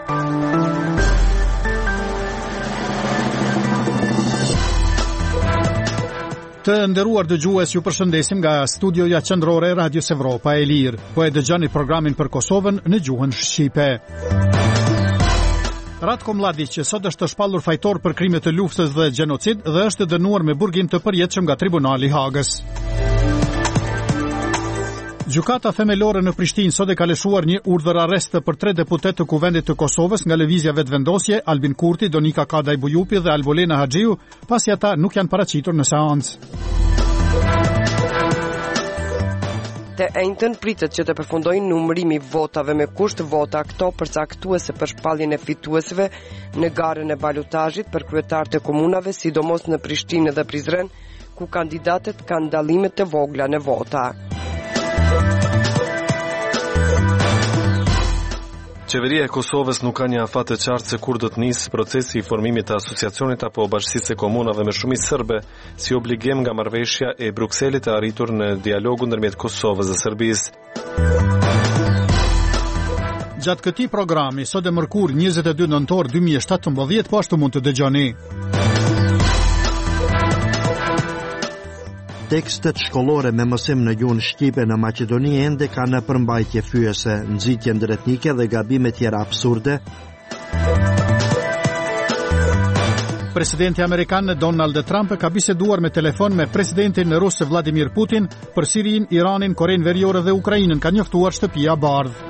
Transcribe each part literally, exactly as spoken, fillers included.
Të nderuar dëgjues, ju përshëndesim nga studioja qendrore e Radios Evropa e Lirë. Po e dëgjoni programin për Kosovën në gjuhën shqipe. Ratko Mladic, që sot është shpallur fajtor për krime të luftës dhe gjenocid dhe është dënuar me burgim të përjetshëm nga Tribunali i Hagës. Gjykata themelore në Prishtinë sot e ka lëshuar një urdhër arrest për tre deputet të Kuvendit të Kosovës nga lëvizja vetëvendosje, Albin Kurti, Donika Kadaj Bujupi dhe Albolena Haxhiu, pasi ata nuk janë paraqitur në seancë. Të njëjtën pritet që të përfundojnë numërimi votave me kusht vota këto përcaktuese për shpalljen e fituesve në garën e balotazhit për kryetar të komunave, sidomos në Prishtinë dhe Prizren, ku kandidatët kanë dallime të vogla në vota. Qeveria e Kosovës nuk ka një afat të qartë se kur do të nisë procesi i formimit të asociacionit apo bashkësisë së komunave me shumicë serbe, si obligim nga marrëveshja e Brukselit e arritur në dialogu ndërmjet Kosovës dhe Serbisë. Gjatë këtij programi, sot e mërkur njëzet e dy nëntor dy mijë e shtatëmbëdhjetë, po ashtu mund të dëgjoni. Tekstet shkollore me mësim në gjuhën shqipe në Maqedoni ende kanë në përmbajtje fyese, nxitje ndërtetnike dhe gabime tjera absurde. Presidenti amerikan Donald Trump ka biseduar me telefon me presidentin rus Vladimir Putin për Sirinë, Iranin, Korenë Veriore dhe Ukrainën, ka njoftuar shtëpia Bardh.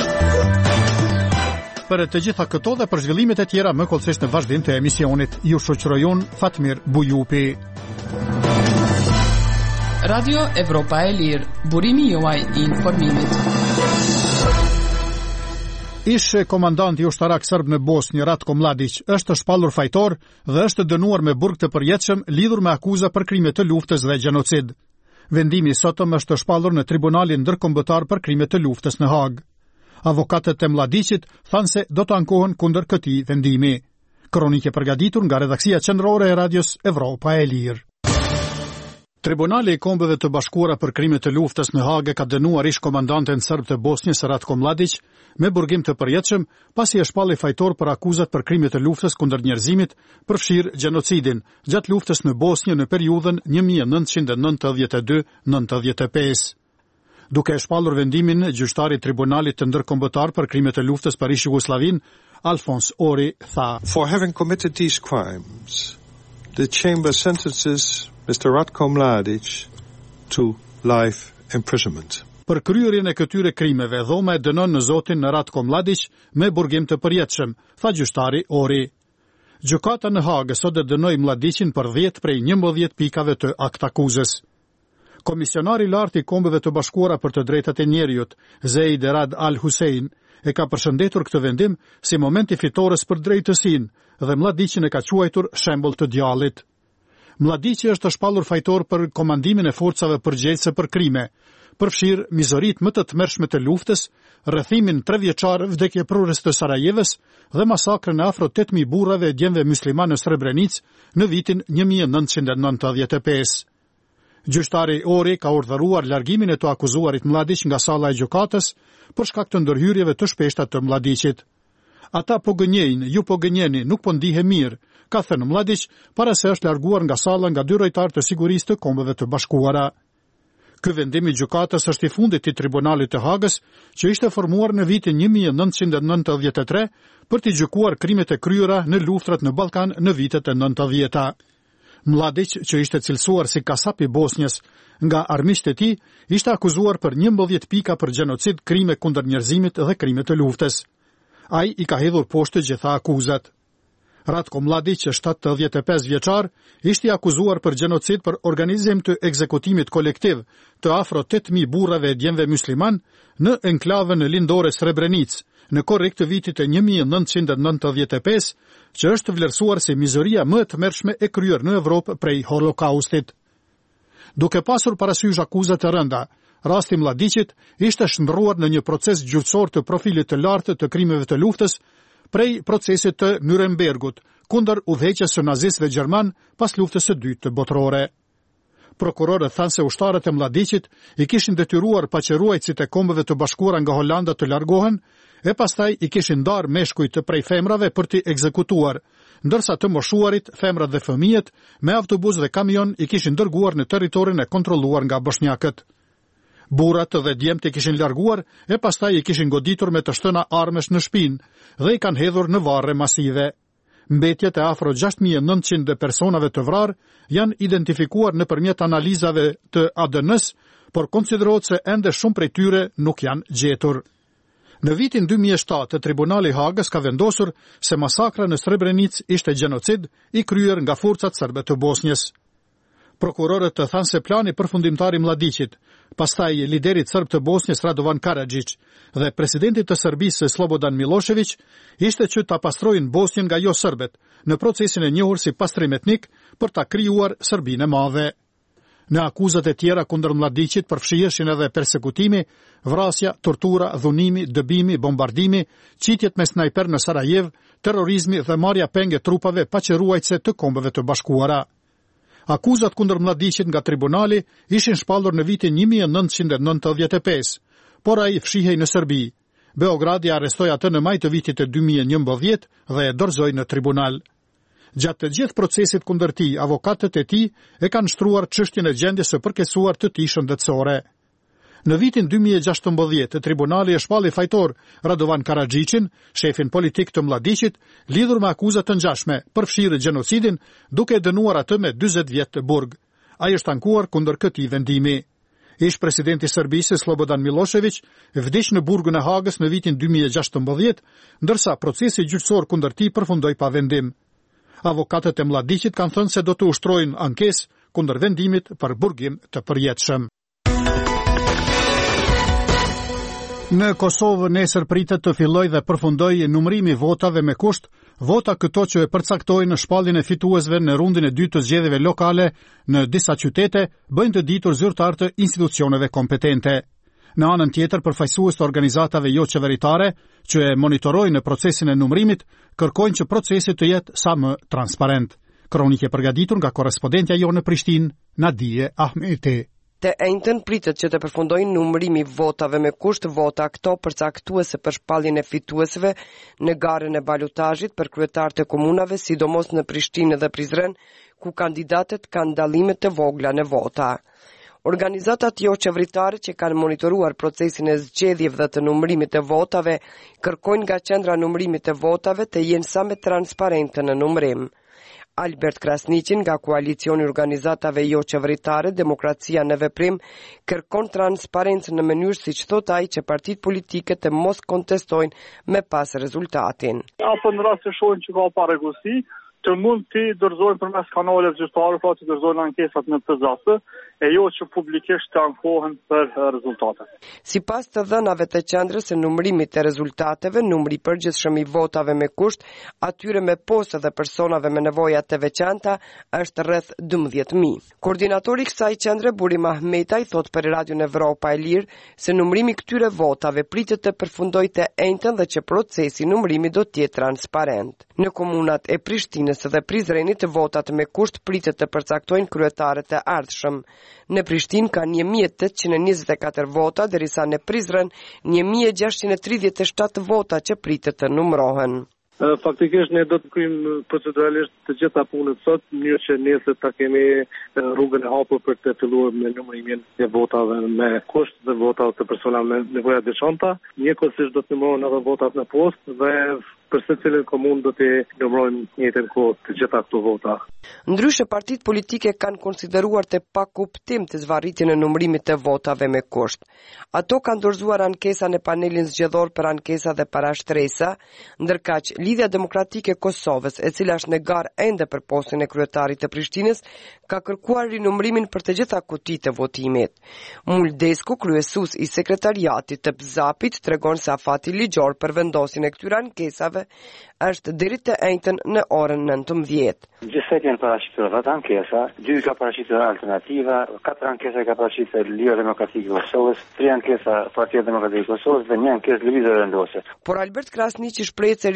Për të gjitha këto dhe për zhvillimet e tjera më kollësisht në vazhdim të emisionit, ju shoqëroj unë Fatmir Bujupi. Radio Evropa e Lirë, burimi juaj i informimit. Ish komandanti ushtarak serb në Bosnjë Ratko Mladic është shpallur fajtor dhe është dënuar me burg të përjetshëm lidhur me akuza për krime të luftës dhe gjenocid. Vendimi sotëm është shpallur në Tribunalin Ndërkombëtar për krime të luftës në Hagë. Avokatët e Mladicit thanë se do të ankohen kundër këtij vendimi. Kronike përgatitur nga redaksia qendrore e Radios Evropa e Lirë. Tribunali i Kombeve të Bashkuara për krime të luftës në Hagë ka dënuar ish komandantin serb të Bosnjës Ratko Mladic me burgim të përjetshëm pasi e shpalli fajtor për akuzat për krime të luftës kundër njerëzimit, përfshirë gjenocidin gjatë luftës në Bosnjë në periudhën një mijë e nëntëqind e nëntëdhjetë e dy deri në nëntëdhjetë e pesë. Duke e shpallur vendimin, gjyqtari i Tribunalit të Ndërkombëtar për krime të luftës për ish Jugosllavin, Alfons Ori, tha: For having committed these crimes, the chamber sentences Mister Ratko Mladic to life imprisonment. Për kryerjen e këtyre krimeve, dhoma e dënon në zotin në Ratko Mladic me burgim të përjetshëm, tha gjyqtari Ori. Gjykata në Hagë sot e dënoi Mladicin për dhjetë prej njëmbëdhjetë pikave të aktakuzës. Komisionari i lartë i Kombeve të Bashkuara për të drejtat e njerëzit, Zeid Rad Al Hussein, e ka përshëndetur këtë vendim si momenti fitores për drejtësinë dhe Mladicin e ka quajtur shembull të djallit. Mladici është shpallur fajtor për komandimin e forcave përgjegjëse për krime, përfshirë mizorit më të tmerrshme të luftës, rrethimin trevjeçar vdekjeprurës të Sarajevës dhe masakrën e afro tetë mijë burrave e djemve musliman në Srebrenicë në vitin një mijë e nëntëqind e nëntëdhjetë e pesë. Gjyqtari Ori ka urdhëruar largimin e të akuzuarit Mladic nga salla e gjykatës për shkak të ndërhyrjeve të shpeshta të Mladicit. Ata po gënjejnë, ju po gënjeni, nuk po ndihe mirë, ka thënë Mladic para se është larguar nga salla nga dy rojtarë të sigurisë të Kombeve të Bashkuara. Ky vendim i gjykatës është i fundit i Tribunalit të Hagës, që ishte formuar në vitin një mijë e nëntëqind e nëntëdhjetë e tre për të gjykuar krimet e kryera në luftrat në Ballkan në vitet e nëntëdhjeta. Mladic, që ishte cilësuar si kasap i Bosnjës nga armiqtë e tij, ishte akuzuar për njëmbëdhjetë pika për gjenocid, krime kundër njerëzimit dhe krime të luftës. Ai i ka hedhur poshtë gjitha akuzat. Ratko Mladic, shtatëdhjetë e pesë vjeçar, ishte i akuzuar për gjenocid për organizim të ekzekutimit kolektiv të afro tetë mijë burrave e djemve musliman në enklavën lindore Srebrenicë, në korrik të vitit e një mijë e nëntëqind e nëntëdhjetë e pesë, që është vlerësuar si mizoria më e tmerrshme e kryer në Evropë prej Holokaustit. Duke pasur parasysh akuzat e rënda, rasti Mladicit ishte shndërruar në një proces gjyqësor të profilit të lartë të krimeve të luftës prej procesit të Nurembergut kundër udhëheqjes së nazistëve gjerman pas luftës së dytë botërore. Prokurorët thanë se ushtarët e Mladiqit i kishin detyruar paqëruajtësit e Kombeve të Bashkuara nga Holanda të largohen, e pastaj i kishin ndarë meshkujt prej femrave për t'i ekzekutuar, ndërsa të moshuarit, femrat dhe fëmijët, me autobus dhe kamion i kishin dërguar në territorin e kontrolluar nga bosnjakët. Burrat dhe djemt i kishin larguar e pastaj i kishin goditur me të shtëna armesh në shpinë dhe i kanë hedhur në varre masive. Mbetjet e afro gjashtë mijë e nëntëqind personave të vrarë janë identifikuar nëpërmjet analizave të A D N-s, por konsiderohet se ende shumë prej tyre nuk janë gjetur. Në vitin dy mijë e shtatë, Tribunali i Hagës ka vendosur se masakra në Srebrenicë ishte gjenocid i kryer nga forcat serbe të Bosnjës. Prokurorët të thanë se plani përfundimtar i Mladiqit, pastaj liderit serb të Bosnjës Radovan Karadžić dhe presidentit të Serbisë Slobodan Milošević ishte që ta pastrojnë Bosnjën nga jo serbet në procesin e njohur si pastrim etnik për ta krijuar Serbinë e madhe. Në akuzat e tjera kundër Mladiqit përfshiheshin edhe persekutimi, vrasja, tortura, dhunimi, dëbimi, bombardimi, qitjet me snajper në Sarajev, terrorizmi dhe marrja penge trupave paqëruajtëse të Kombeve të Bashkuara. Akuzat kundër Mladiqit nga tribunali ishin shpallur në vitin një mijë e nëntëqind e nëntëdhjetë e pesë, por ai fshihej në Serbi. Beogradi arrestoi atë në maj të vitit e dy mijë e njëmbëdhjetë dhe e dorëzoi në tribunal. Gjatë të gjithë procesit kundër tij, avokatët e tij e kanë shtruar çështjen e gjendjes së përkesuar të tij shëndetësore. Në vitin dy mijë e gjashtëmbëdhjetë, tribunali e shpalli fajtor Radovan Karadžićin, shefin politik të Mladiqit, lidhur me akuza të ngjashme për fshirë gjenocidin, duke e dënuar atë me dyzet vjet të burg. Ai është ankuar kundër këtij vendimi. Ish presidenti i Serbisë Slobodan Milošević vdiq në burgun e Hagës në vitin dy mijë e gjashtëmbëdhjetë, ndërsa procesi gjyqësor kundër tij përfundoi pa vendim. Avokatët e Mladiqit kanë thënë se do të ushtrojnë ankesë kundër vendimit për burgim të përjetshëm. Në Kosovë nesër pritet të fillojë dhe përfundojë numërimi votave me kusht, vota këto që e përcaktojnë shpalljen e fituesve në rundin e dytë të zgjedhjeve lokale në disa qytete, bëjnë të ditur zyrtar të institucioneve kompetente. Në anën tjetër, përfaqësues të organizatave jo qeveritare që e monitorojnë procesin e numërimit, kërkojnë që procesi të jetë sa më transparent. Kronikë e përgatitur nga korrespondentja jonë në Prishtinë, Nadije Ahmeti. Të enjtën pritet që të përfundojnë numërimi votave me kusht vota këto përcaktuese për shpalljen e fituesve në garën e balotazhit për kryetarët e komunave, sidomos në Prishtinë dhe Prizren, ku kandidatët kanë dallime të vogla në vota. Organizatat jo qeveritare që kanë monitoruar procesin e zgjedhjeve dhe të numërimit të votave kërkojnë nga qendra numërimit të votave të jenë sa më transparente në numërim. Albert Krasniqin nga koalicioni organizatave jo qeveritare Demokracia në Veprim kërkon transparencë në mënyrë siç thot ai që partitë politike të mos kontestojnë me pas rezultatin. Apo në rast të shohin që ka parregullsi, të mund të dorëzojnë përmes kanaleve zyrtare, pra të dorëzojnë ankesat në të zasë, e jo që publikisht të ankohen për rezultatet. Sipas të dhënave të qendrës së numërimit të rezultateve, numri i përgjithshëm i votave me kusht, atyre me postë dhe personave me nevoja të veçanta, është rreth dymbëdhjetë mijë. Koordinatori i kësaj qendre, Burim Ahmetaj, thot për Radion Evropa e Lirë se numërimi këtyre votave pritet të përfundojë të enjtën dhe që procesi i numërimit do të jetë transparent. Në komunat e Prishtinës dhe Prizrenit, votat me kusht pritet të përcaktojnë kryetarët e ardhshëm. Në Prishtinë ka një mijë tetëqind e njëzet e katër vota, derisa në Prizren një mijë gjashtëqind e tridhjetë e shtatë vota që pritet të numërohen. Faktikisht ne do të kryejmë proceduralisht të gjitha punët sot, në mënyrë që nesër ta kemi rrugën e hapur për të filluar me numërimin e votave me kusht dhe votat të personave me nevoja të veçanta. Njëkohësisht do të numërohen edhe votat në postë dhe për secilën komunë do të numërojmë në njëjtën kohë të gjitha këto vota. Ndryshe, partitë politike kanë konsideruar të pakuptim të zvarritjen e numërimit të votave me kusht. Ato kanë dorëzuar ankesa në panelin zgjedhor për ankesa dhe parashtresa, ndërkaq Lidhja Demokratike e Kosovës, e cila është në garë ende për postën e kryetarit të Prishtinës, ka kërkuar rinumërimin për të gjitha kutitë të votimit. Muldesku, kryesues i sekretariatit të P Z A P-it, tregon se afati ligjor për vendosjen e këtyre ankesave është deri të enjtën në orën nëntëmbëdhjetë. Gjithsej janë paraqitur vetë ankesa, dy ka paraqitur alternativa, katër ankesa ka paraqitur Lidhja Demokratike e Kosovës, tre ankesa Partia Demokratike e Kosovës dhe një ankesë Lëvizje Vendose. Por Albert Krasniqi shpreh se rinumërimi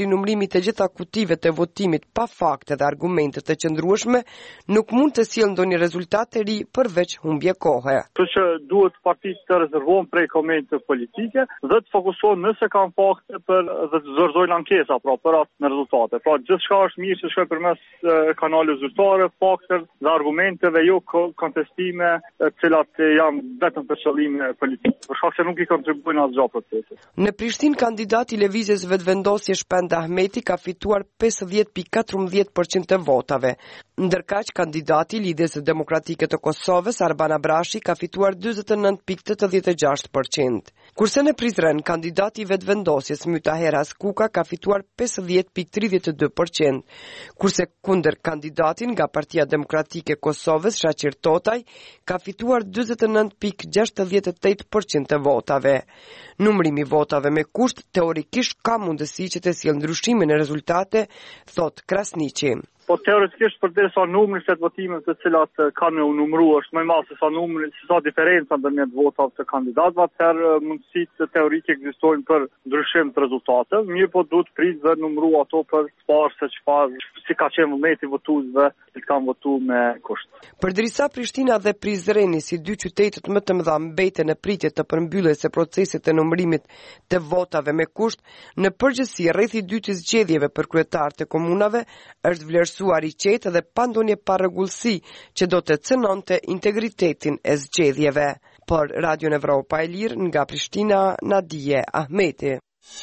shpërndimi të gjitha kutive të votimit pa fakte dhe argumente të qëndrueshme nuk mund të sjellë ndonjë rezultat të ri përveç humbje kohe. Kështu që duhet partitë të rezervohen prej komente politike dhe të fokusohen nëse kanë fakte për dhe të zorzojnë ankesa pra për atë në rezultate. Pra gjithçka është mirë që shkojë përmes kanaleve zyrtare, fakte dhe argumenteve, jo kontestime të cilat janë vetëm për qëllime politike. Për shkak se nuk i kontribuojnë asgjë procesit. Në Prishtinë, kandidati i lëvizjes vetëvendosje Shpend Ahmeti ka fituar pesëdhjetë pikë katërmbëdhjetë përqind të votave, ndërkaq kandidati i Lidhjes Demokratike të Kosovës Arban Abrashi ka fituar dyzet e nëntë pikë tetëdhjetë e gjashtë përqind. Kurse në Prizren, kandidati i vetëvendosjes Mytaher Askuka ka fituar pesëdhjetë pikë tridhjetë e dy përqind, kurse kundër kandidatin nga Partia Demokratike e Kosovës Shaqir Totaj ka fituar dyzet e nëntë pikë gjashtëdhjetë e tetë përqind të votave. Numrimi i votave me kusht teorikisht ka mundësi që të sjellë ndryshime në rezultate, thot Krasniqi. Po teoretikisht përderisa numri të votimeve të cilat kanë u numëruar është më i madh se sa numri, se sa diferenca ndërmjet votave të kandidatëve, atëherë mundësitë teorike ekzistojnë për ndryshim të rezultateve, mirë po duhet prit dhe numëru ato për të parë se çfarë si ka qenë vullneti votuesve që kanë votuar me kusht. Përderisa Prishtina dhe Prizreni si dy qytetet më të mëdha mbeten në pritje të përmbylljes së procesit të numërimit të votave me kusht, në përgjithësi rreth i dytë i zgjedhjeve për kryetar të komunave është vlerësuar i qetë dhe pa ndonjë parregullsi që do të cënonte integritetin e zgjedhjeve. Por Radio Evropa e Lirë nga Prishtina, Nadije Ahmeti.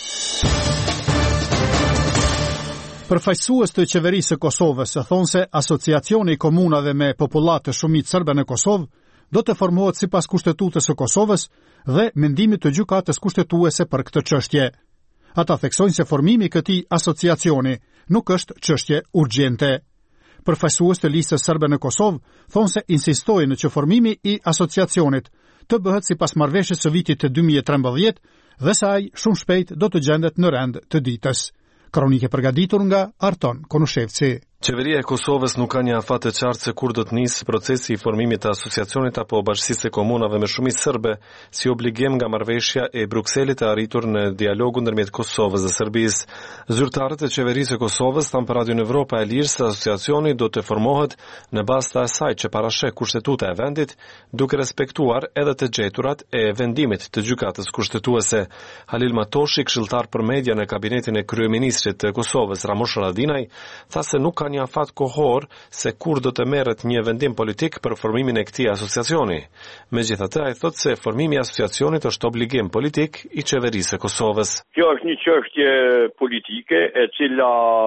Përfaqësues të qeverisë së Kosovës thonë se asociacioni i komunave me popullat të shumicë serbe në Kosovë do të formohet sipas kushtetutës së Kosovës dhe mendimit të gjykatës kushtetuese për këtë çështje. Ata theksojnë se formimi i këtij asociacioni nuk është çështje urgjente. Përfaqësues të listës serbe në Kosovë thonë se insistojnë që formimi i asociacionit të bëhet sipas marrëveshjes së vitit të dy mijë e trembëdhjetë dhe se ai shumë shpejt do të gjendet në rend të ditës. Kronike përgatitur nga Arton Konushevci. Qeveria e Kosovës nuk ka një afat të qartë se kur do të nisë procesi i formimit të asociacionit apo bashkësisë së komunave me shumicë serbe, si obligim nga marrëveshja e Brukselit e arritur në dialogu ndërmjet Kosovës dhe Serbisë. Zyrtarët e qeverisë së Kosovës thanë për Radio Evropa e Lirë se asociacioni do të formohet në bazë të asaj që parasheh kushtetuta e vendit, duke respektuar edhe të gjeturat e vendimit të gjykatës kushtetuese. Halil Matoshi, këshilltar për media në kabinetin e kryeministrit të Kosovës Ramush Haradinaj, tha se nuk ka një afat kohor se kur do të merret një vendim politik për formimin e këtij asociacioni. Megjithatë, ai thotë se formimi i asociacionit është obligim politik i qeverisë së Kosovës. Kjo është një çështje politike e cila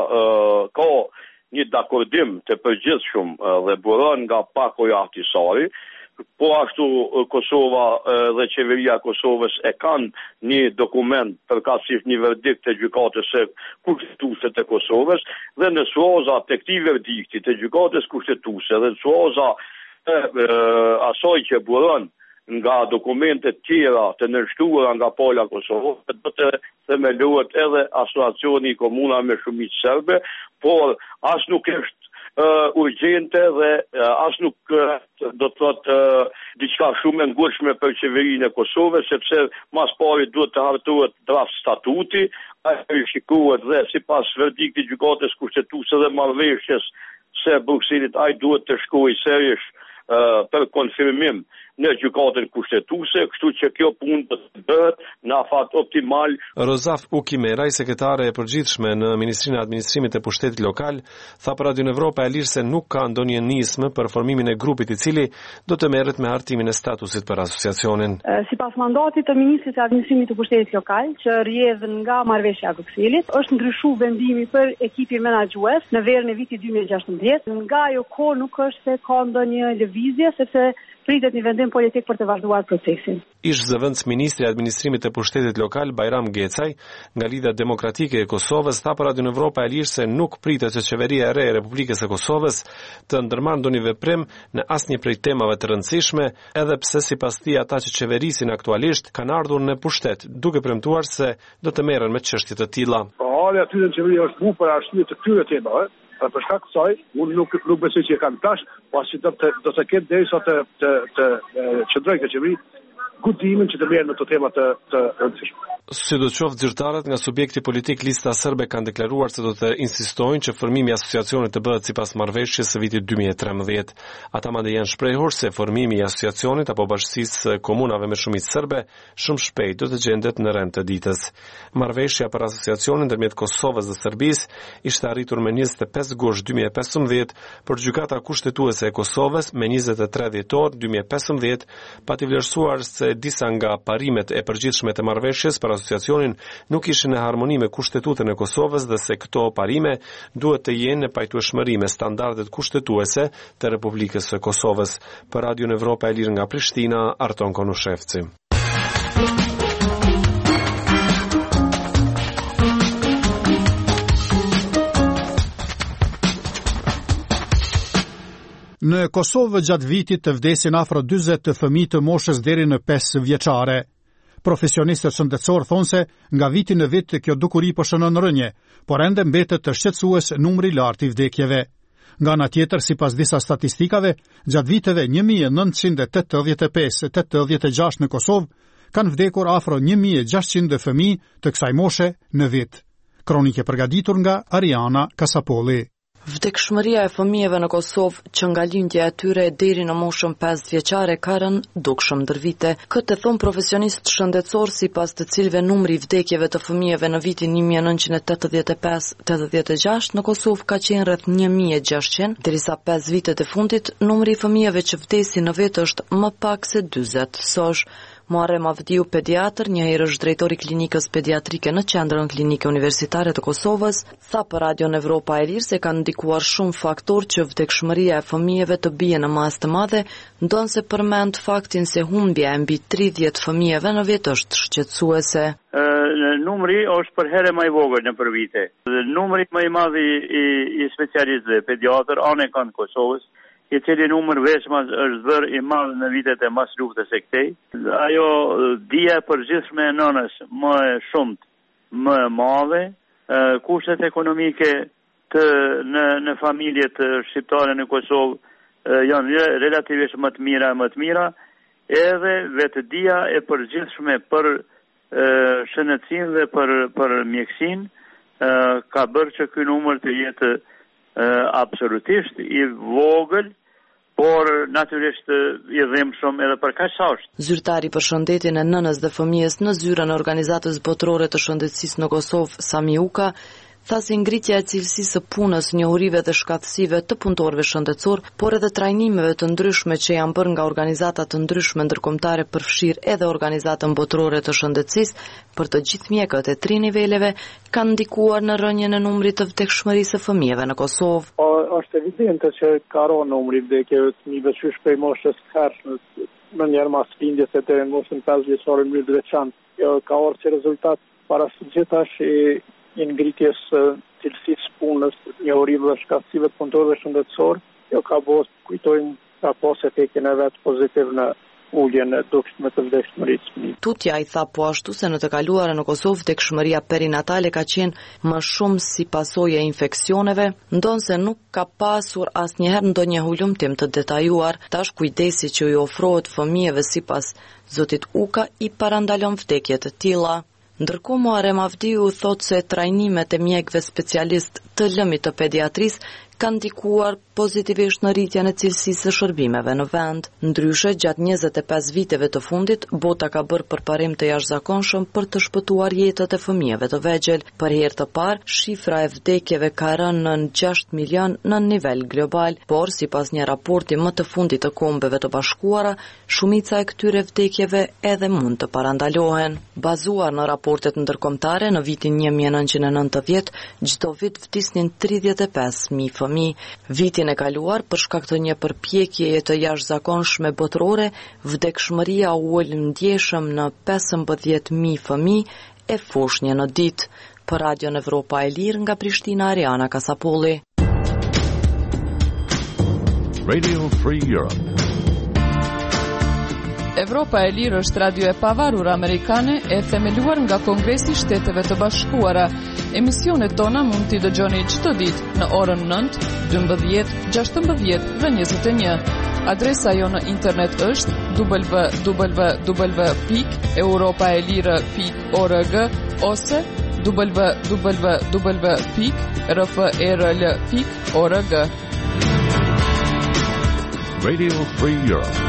uh, ka një dakordim të përgjithshëm uh, dhe buron nga Pakoja Ahtisari. Po ashtu Kosova dhe qeveria e Kosovës e kanë një dokument përkatësisht një verdikt të gjykatës së kushtetuese të Kosovës dhe në suaza të këtij verdikti të gjykatës kushtetuese dhe në suaza e, e, asaj që buron nga dokumente tjera të nënshkruara nga pala Kosovës, do të themelohet edhe asociacioni i komunave me shumicë serbe, por as nuk është Uh, urgjente dhe uh, as nuk uh, do të thotë uh, diçka shumë e ngulshme për qeverinë e Kosovës, sepse mas pari duhet të hartohet draft statuti, ai shikohet dhe sipas verdiktit gjykatës kushtetuese dhe marrëveshjes së Brukselit, ai duhet të shkojë seriozisht uh, për konfirmim në gjykatën kushtetuese, kështu që kjo punë do të bëhet në afat optimal. Rozaf Ukimeraj, sekretare e përgjithshme në Ministrinë e Administrimit të Pushtetit Lokal, tha për Radio Evropa e Lirë se nuk ka ndonjë nismë për formimin e grupit i cili do të merret me hartimin e statusit për asociacionin. Sipas mandatit të Ministrit të Administrimit të Pushtetit Lokal, që rrjedh nga marrëveshja e Brukselit, është ndryshuar vendimi për ekipin menaxhues në verën e vitit dy mijë e gjashtëmbëdhjetë. Nga ajo kohë nuk është se ka ndonjë lëvizje, sepse pritet një vendim politik për të vazhduar procesin. Ish zëvendës ministri i Administrimit të Pushtetit Lokal Bajram Gecaj, nga Lidhja Demokratike e Kosovës, tha për Radio Evropa e Lirë se nuk pritet që qeveria e re e Republikës së Kosovës të ndërmarrë ndonjë veprim në asnjë prej temave të rëndësishme, edhe pse sipas tij ata që qeverisin aktualisht kanë ardhur në pushtet, duke premtuar se do të merren me çështje të tilla. Halja aty në qeveri është mu për arsye të këtyre temave. Për shkak të kësaj, unë nuk nuk besoj që e kanë tash, pasi do të do të ketë derisa të të të qëndrojë këtë qeveri, gudimin që të merren në këto tema të të rëndësishme. Sidoqoftë zyrtarët nga subjekti politik Lista Serbe kanë deklaruar se do të insistojnë që formimi i asociacionit të bëhet sipas marrëveshjes së vitit dy mijë e trembëdhjetë. Ata madje janë shprehur se formimi i asociacionit apo bashkisë komunave me shumicë serbe shumë shpejt do të gjendet në rend të ditës. Marrëveshja për asociacionin ndërmjet Kosovës dhe Serbisë ishte arritur me njëzet e pesë gusht dy mijë e pesëmbëdhjetë për gjykata kushtetuese e Kosovës me njëzet e tre dhjetor dy mijë e pesëmbëdhjetë, pati vlerësuar se disa nga parimet e përgjithshme të marrëveshjes për asociacionin nuk ishin në harmoni me kushtetutën e Kosovës dhe se këto parime duhet të jenë në pajtueshmëri me standardet kushtetuese të Republikës së Kosovës. Për Radion Evropa e Lirë nga Prishtina, Arton Konushevci. Në Kosovë gjatë vitit të vdesin afro dyzet të fëmijë të moshës deri në pesë vjeçare. Profesionistët shëndetësor thonë se nga viti në vit kjo dukuri po shënon rënje, por ende mbetet të shqetësues numri i lartë i vdekjeve. Nga ana tjetër, sipas disa statistikave, gjatë viteve një mijë e nëntëqind e tetëdhjetë e pesë e tetëdhjetë e gjashtë në Kosovë, kanë vdekur afro një mijë e gjashtëqind fëmijë të kësaj moshe në vit. Kronike përgatitur nga Ariana Kasapolli. Vdekshmëria e fëmijëve në Kosovë që nga lindja e tyre deri në moshën pesë vjeçare ka rënë dukshëm ndër vite. Këtë thon profesionistë shëndetësor, sipas të cilëve numri i vdekjeve të fëmijëve në vitin një mijë e nëntëqind e tetëdhjetë e pesë tetëdhjetë e gjashtë në Kosovë ka qenë rreth një mijë e gjashtëqind, derisa pesë vitet e fundit numri i fëmijëve që vdesin në vit është më pak se dyzet. Sosh Muharrem Avdiu, pediatër, njëherë është drejtori klinikës pediatrike në Qendrën Klinike Universitare të Kosovës, tha për Radion Evropa e Lirë se kanë ndikuar shumë faktorë që vdekshmëria e fëmijëve të bie në masë të madhe, ndonse përmend faktin se humbja e mbi tridhjetë fëmijëve në vit është shqetësuese. Numri është për herë më i vogël në për vite. Numri më i madh i, i, i specialistëve pediatër anë kanë Kosovës, i cili numër veçmas është bërë i madh në vitet e mas luftës së këtej. Ajo dia e përgjithshme e nënës më e shumt, më e madhe, kushtet ekonomike të në në familjet shqiptare në Kosovë janë relativisht më të mira, më të mira, edhe vetëdia e përgjithshme për shëndetësinë dhe për për mjekësinë ka bërë që ky numër të jetë absolutisht i vogël, por natyrisht i dhimbshëm edhe për kaq sa është. Zyrtari për shëndetin e nënës dhe fëmijës në zyrën e Organizatës Botërore të Shëndetësisë në Kosovë, Sami Uka, tha se ngritja e cilësisë së punës, njohurive dhe shkatësive të punëtorëve shëndetësor, por edhe trajnimeve të ndryshme që janë bërë nga organizata të ndryshme ndërkombëtare përfshirë edhe Organizatën Botërore të Shëndetësisë për të gjithë mjekët e tre niveleve, kanë ndikuar në rënjen e numrit të vdekshmërisë së fëmijëve në Kosovë. O, është evidente që ka rënë numri i vdekjeve të fëmijëve qysh prej moshës së hershme, në njerë mas lindjes e deri në moshën pesë vjeçare në mënyrë të veçantë. Jo ka ardhur si rezultat parashtëgjitash i i ngritjes cilësisë punës, njohurive dhe shkatësive të punëtorëve shëndetësor, jo ka bërë kujtojnë ka pas efektin e vet pozitiv në uljen e dukshme të vdekshmërisë. Tutja i tha po ashtu se në të kaluara në Kosovë vdekshmëria perinatale ka qenë më shumë si pasojë e infeksioneve, ndonse nuk ka pasur asnjëherë ndonjë hulumtim të detajuar. Tash kujdesi që i ofrohet fëmijëve sipas zotit Uka i parandalon vdekje të tilla. Ndërkohë Muharrem Avdiu thot se trajnimet e mjekëve specialist të lëmit të pediatrisë kanë ndikuar pozitivisht në rritjen e cilësisë së shërbimeve në vend. Ndryshe, gjatë njëzet e pesë viteve të fundit, bota ka bërë përparim të jashtëzakonshëm për të shpëtuar jetët e fëmijëve të vegjël. Për herë të parë, shifra e vdekjeve ka rënë në gjashtë milion në nivel global, por sipas një raporti më të fundit të Kombeve të Bashkuara, shumica e këtyre vdekjeve edhe mund të parandalohen. Bazuar në raportet ndërkombëtare, në vitin një mijë e nëntëqind e nëntëdhjetë, çdo vit vdisnin tridhjetë e pesë mijë fëmijë. Vitin e kaluar, për shkak të një përpjekjeje të jashtëzakonshme botërore, vdekshmëria u ul ndjeshëm në pesëmbëdhjetë mijë fëmijë e fushnjë në ditë. Për Radion Evropa e Lirë nga Prishtina, Ariana Kasapolli. Radio Free Europe. Evropa e Lirë është radio e pavarur amerikane e themeluar nga Kongresi i Shteteve të Bashkuara. Emisionet tona mund t'i dëgjoni çdo ditë në orën nëntë, dymbëdhjetë, gjashtëmbëdhjetë dhe njëzet e një. Adresa jo në internet është w w w pikë europaelire pikë org ose w w w pikë r f e r l pikë org. Radio Free Europe.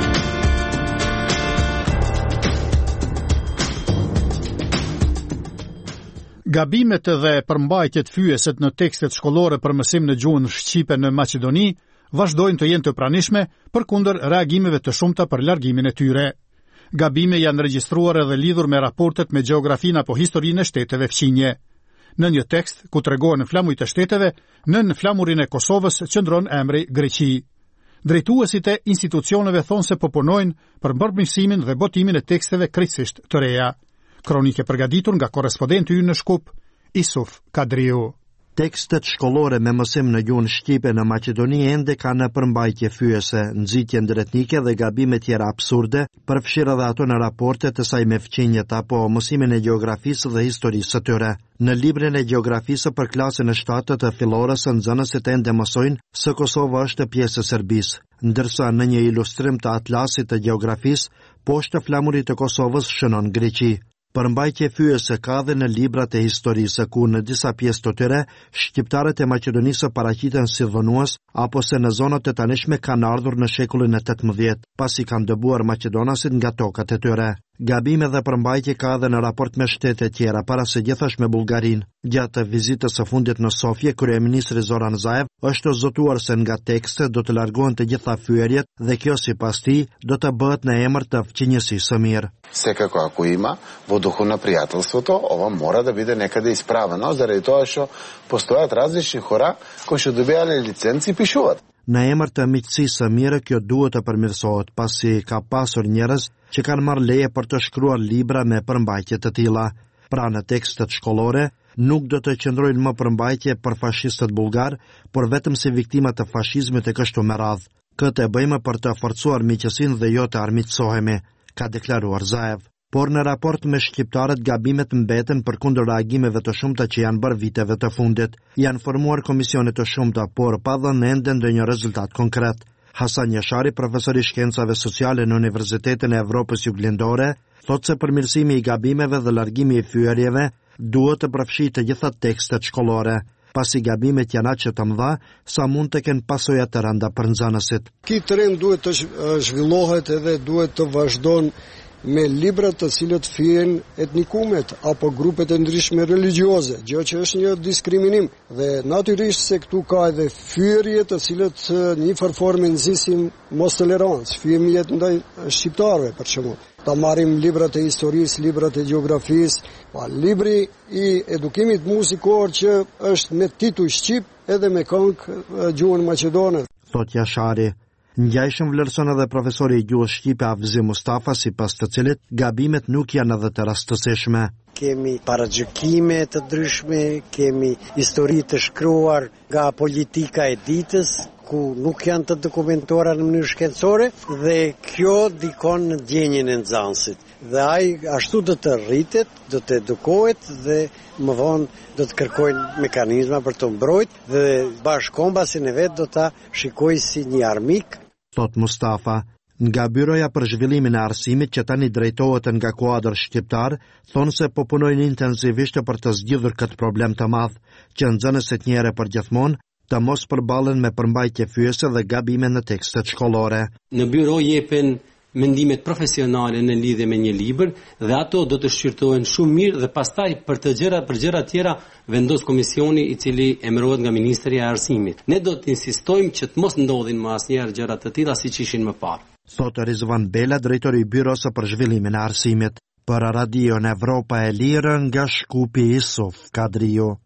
Gabimet dhe përmbajtjet fyeset në tekstet shkollore për mësim në gjuhën shqipe në Maqedoni vazhdojnë të jenë të pranishme përkundër reagimeve të shumta për largimin e tyre. Gabime janë regjistruar edhe lidhur me raportet me gjeografinë apo historinë e shteteve fqinje. Në një tekst ku tregohen flamujt e shteteve, nën flamurin e Kosovës qëndron emri Greqi. Drejtuesit e institucioneve thonë se po punojnë për mbërmirësimin dhe botimin e teksteve krejtësisht të reja. Kronike përgatitur nga korrespondenti ynë në Shkup, Isuf Kadriu. Tekstet shkollore me mësim në gjuhën shqipe në Maqedoni ende kanë përmbajtje fyese, nxitje ndërtetnike dhe gabime tjera absurde, përfshirë edhe ato në raportet e saj me fqinjet apo mësimin e gjeografisë dhe historisë së tyre. Në librin e gjeografisë për klasën e shtatë të fillorës, nxënësit ende mësojnë se Kosova është pjesë e Serbisë, ndërsa në një ilustrim të atlasit të gjeografisë, poshtë flamurit të Kosovës shënon Greqi. Përmbajtje fyese ka dhe në librat e historisë, ku në disa pjesë të tyre, shqiptarët e Maqedonisë paraqiten si dhënues, apo se në zonat e tanishme kanë ardhur në shekullin e tetëmbëdhjetë, pasi kanë dëbuar maqedonasit nga tokat e tyre. Gabime dhe përmbajtje ka dhe në raport me shtete tjera, para se gjithashtu me Bullgarinë. Gjatë vizitës së fundit në Sofje, kryeministri Zoran Zaev është zotuar se nga tekstet do të largohen të gjitha fyerjet dhe kjo sipas tij do të bëhet në emër të fqinjësisë së mirë. Секако ако има во духу на пријателството, ова мора да биде некаде исправено, заради тоа што постојат различни хора кои што добиале лиценци и пишуваат. Në emër të miqësisë së mirë, kjo duhet të përmirësohet, pasi ka pasur njerëz që kanë marrë leje për të shkruar libra me përmbajtje të tilla. Pra në tekstet shkollore nuk do të qëndrojnë më përmbajtje për fashistët bullgar, por vetëm si viktima të fashizmit e kështu me radhë. Këtë e bëjmë për të forcuar miqësinë dhe jo të armiqësohemi, ka deklaruar Zaev. Por në raport me shqiptarët, gabimet mbeten përkundër reagimeve të shumta që janë bërë viteve të fundit. Janë formuar komisione të shumta, por pa dhënë ende ndonjë rezultat konkret. Hasan Jashari, profesor i shkencave sociale në Universitetin e Evropës Juglindore, thotë se përmirësimi i gabimeve dhe largimi i fyerjeve duhet të përfshijë të gjitha tekstet shkollore, pasi gabimet janë aq të mëdha sa mund të kenë pasoja të rënda për nxënësit. Ky trend duhet të zhvillohet edhe duhet të vazhdon me libra të cilët fyen etnikumet apo grupet e ndryshme religjioze, gjë që është një diskriminim dhe natyrisht se këtu ka edhe fyerje të cilët në një formë nxisin mos tolerancë, fëmijët ndaj shqiptarëve për shembull. Ta marrim librat e historisë, librat e gjeografisë, pa libri i edukimit muzikor që është me titull shqip edhe me këngë gjuhën maqedone. Thot Jashari. Ngjajshëm vlerëson edhe profesori i gjuhës shqipe Avzi Mustafa, sipas të cilit gabimet nuk janë edhe të rastësishme. Kemi paragjykime të ndryshme, kemi histori të shkruar nga politika e ditës, ku nuk janë të dokumentuara në mënyrë shkencore dhe kjo dikon në ndjenjen e nxënësit. Dhe ai ashtu do të rritet, do të edukohet dhe më vonë do të kërkojnë mekanizma për të mbrojtur dhe bashkëkombasin e vet do ta shikojë si një armik. Thot Mustafa, nga Byroja për Zhvillimin e Arsimit që tani drejtohet nga kuadër shqiptar, thonë se po punojnë intensivisht për të zgjidhur këtë problem të madh, që nxënësit një herë përgjithmonë të mos përballen me përmbajtje fyese dhe gabime në tekstet shkollore. Në byro jepen mendimet profesionale në lidhje me një libër dhe ato do të shqyrtohen shumë mirë dhe pastaj për të gjëra për gjëra tjera vendos komisioni i cili emërohet nga Ministri i Arsimit. Ne do të insistojmë që të mos ndodhin më asnjëherë gjëra të tilla siç ishin më parë. Thot Rizvan Bela, drejtori i Byros për Zhvillimin e Arsimit. Për Radio në Evropa e Lirë nga Shkupi Isuf Kadriu.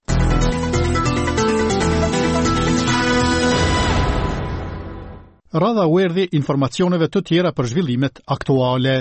Radha u erdhi informacioneve të tjera për zhvillimet aktuale.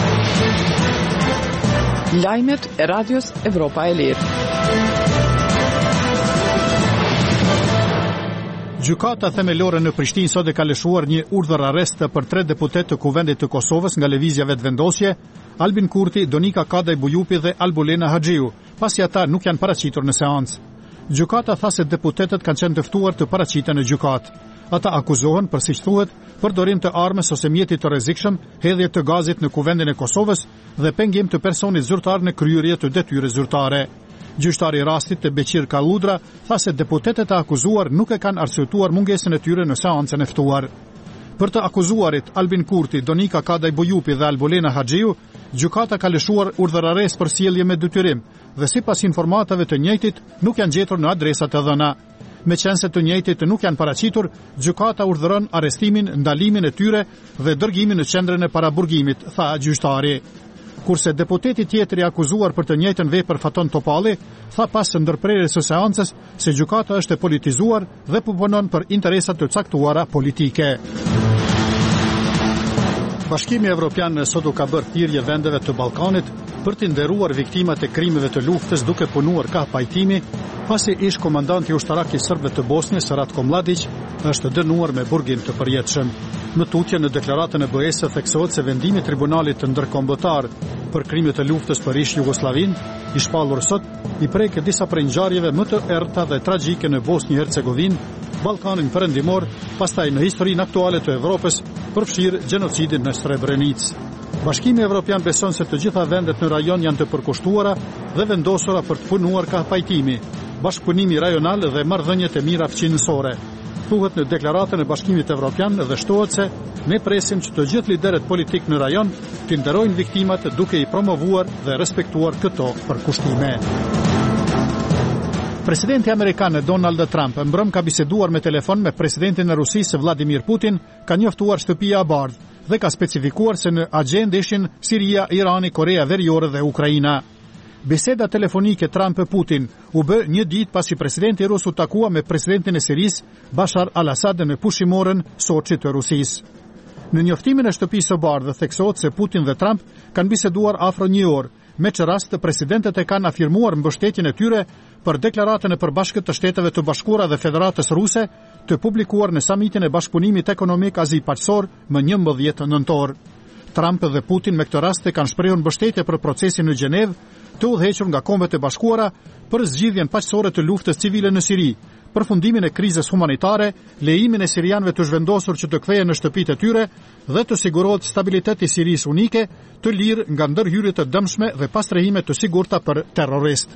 Lajmet e Radios Evropa e Lirë. Gjykata themelore në Prishtinë sot e ka lëshuar një urdhër arrest për tre deputet të Kuvendit të Kosovës nga lëvizja vetëvendosje, Albin Kurti, Donika Kadaj Bujupi dhe Albulena Haxhiu, pasi ata nuk janë paraqitur në seancë. Gjykata tha se deputetët kanë qenë të ftuar të paraqiten në gjykatë. Ata akuzohen për, siç thuhet, përdorim të armës ose mjetit të rrezikshëm, hedhje të gazit në Kuvendin e Kosovës dhe pengim të personit zyrtar në kryerje të detyrës zyrtare. Gjyqtari i rastit të Beqir Kalludra tha se deputetët e akuzuar nuk e kanë arsyetuar mungesën e tyre në seancën e ftuar. Për të akuzuarit Albin Kurti, Donika Kadaj Bujupi dhe Albulena Haxhiu, gjykata ka lëshuar urdhër arrest për sjellje me detyrim dhe sipas informatave të njëjtit nuk janë gjetur në adresat e dhëna. Meqense të njëjtit nuk janë paraqitur, gjykata urdhëron arrestimin, ndalimin e tyre dhe dërgimin në qendrën e paraburgimit, tha gjyqtari. Kurse deputeti tjetër i akuzuar për të njëjtën vepër Faton Topalli, tha pas ndërprerjes së seancës se gjykata është e politizuar dhe punon për interesa të caktuara politike. Bashkimi Evropian sot u ka bërë thirrje vendeve të Ballkanit për të nderuar viktimat e krimeve të luftës duke punuar ka pajtimi, pasi ish komandanti ushtarak i serbëve të Bosnjës Ratko Mladić është dënuar me burgim të përjetshëm. Në tutje në deklaratën e B E S theksohet se vendimi i Tribunalit të Ndërkombëtar për krimet e luftës për ish Jugosllavin, i shpallur sot, i prek disa prej ngjarjeve më të errëta dhe tragjike në Bosnjë Hercegovinë, Ballkanin Perëndimor, pastaj në historinë aktuale të Evropës, përfshirë gjenocidin në Srebrenicë. Bashkimi Evropian beson se të gjitha vendet në rajon janë të përkushtuara dhe vendosura për të punuar ka pajtimi, bashkëpunimi rajonal dhe marrëdhëniet e mira fqinësore. Thuhet në deklaratën e Bashkimit Evropian dhe shtohet se ne presim që të gjithë liderët politik në rajon të nderojnë viktimat duke i promovuar dhe respektuar këto përkushtime. Presidenti amerikan Donald Trump mbrëm ka biseduar me telefon me presidentin e Rusisë Vladimir Putin, ka njoftuar shtëpia e bardhë dhe ka specifikuar se në agjendë ishin Siria, Irani, Korea Veriore dhe Ukraina. Biseda telefonike Trump-Putin u bë një ditë pasi presidenti rus u takua me presidentin e Sirisë Bashar al-Assad në pushimorën Soçi të Rusisë. Në njoftimin e shtëpisë së bardhë theksohet se Putin dhe Trump kanë biseduar afro një orë, me që rast presidentët e kanë afirmuar mbështetjen e tyre për deklaratën e përbashkët të Shteteve të Bashkuara dhe Federatës Ruse të publikuar në samitin e Bashkëpunimit Ekonomik Azi-Paqësor më njëmbëdhjetë nëntor. Trump dhe Putin me këtë rast e kanë shprehur mbështetje për procesin në Gjenevë të udhëhequr nga Kombet e Bashkuara për zgjidhjen paqësore të luftës civile në Siri, përfundimin e krizës humanitare, lejimin e sirianëve të zhvendosur që të kthehen në shtëpitë e tyre dhe të sigurohet stabiliteti i Sirisë unike, të lirë nga ndërhyrje të dëmshme dhe pastrehime të sigurta për terrorist.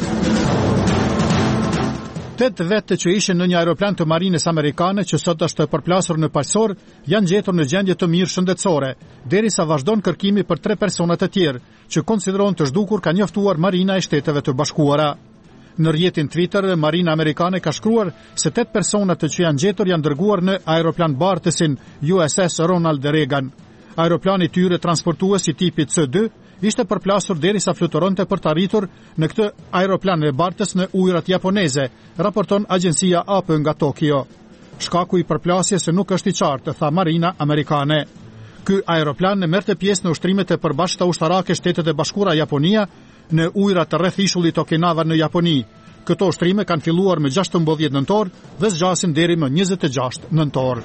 Tetë vetë që ishin në një aeroplan të marinës amerikane që sot është përplasur në paqësor janë gjetur në gjendje të mirë shëndetësore, derisa vazhdon kërkimi për tre persona të tjerë që konsiderohen të zhdukur, ka njoftuar Marina e Shteteve të Bashkuara. Në rrjetin Twitter, Marina amerikane ka shkruar se tetë personat që janë gjetur janë dërguar në aeroplan bartësin U S S Ronald Reagan. Aeroplani i tyre transportues i tipit C dy ishte përplasur derisa fluturonte për të arritur në këtë aeroplan e bartës në ujërat japoneze, raporton agjencia A P nga Tokyo. Shkaku i përplasjes nuk është i qartë, tha Marina amerikane. Ky aeroplan merrte pjesë në ushtrimet e përbashkëta ushtarake Shtetet e Bashkuara Japonia në ujërat rreth ishullit Okinawa në Japoni. Këto ushtrime kanë filluar më gjashtëmbëdhjetë nëntor dhe zgjasin deri më njëzet e gjashtë nëntor.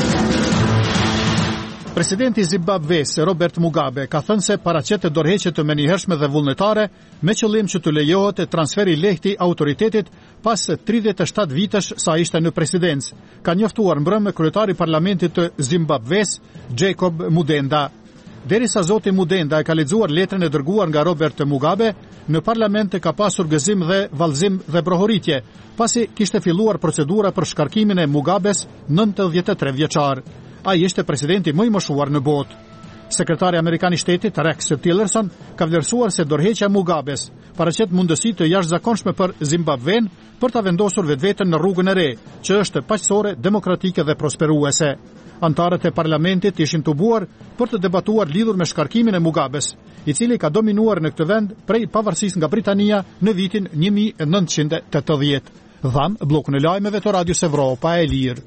Presidenti i Zimbabves, Robert Mugabe, ka thënë se paraqet dorëheqje të menjëhershme dhe vullnetare me qëllim që të lejohet transferi i lehti autoritetit pas tridhjetë e shtatë vitesh sa ishte në presidencë, ka njoftuar mbrëmë kryetari i parlamentit të Zimbabves, Jacob Mudenda. Derisa zoti Mudenda e ka lexuar letrën e dërguar nga Robert Mugabe, në parlament ka pasur gëzim dhe vallëzim dhe brohoritje, pasi kishte filluar procedura për shkarkimin e Mugabes, nëntëdhjetë e tre vjeçar. Ai ishte presidenti më i moshuar në botë. Sekretari amerikan i shtetit Rex Tillerson ka vlerësuar se dorëheqja e Mugabes paraqet mundësi të jashtëzakonshme për Zimbabven për ta vendosur vetveten në rrugën e re, që është paqësore, demokratike dhe prosperuese. Antarët e parlamentit ishin tubuar për të debatuar lidhur me shkarkimin e Mugabes, i cili ka dominuar në këtë vend prej pavarësisë nga Britania në vitin një mijë e nëntëqind e tetëdhjetë. Dham bllokun e lajmeve të Radios Evropa e Lirë.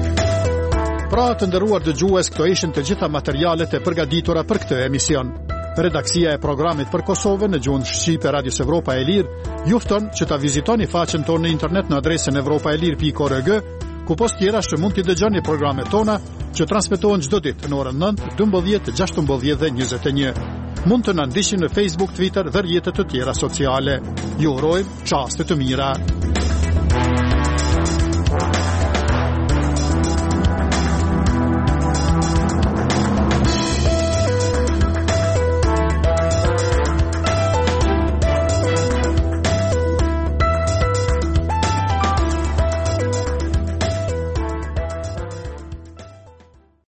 Pra të nderuar dëgjues, këto ishin të gjitha materialet e përgatitura për këtë emision. Redaksia e programit për Kosovën në gjuhën shqipe Radios Evropa e Lirë ju fton që ta vizitoni faqen tonë në internet në adresën evropaelir pikë org, ku post tjera që mund t'i dëgjoni programet tona që transmetohen çdo ditë në orën nëntë, dymbëdhjetë, gjashtëmbëdhjetë dhe njëzet e një. Mund të na ndiqni në Facebook, Twitter dhe rrjetet të tjera sociale. Ju urojmë çaste të mira.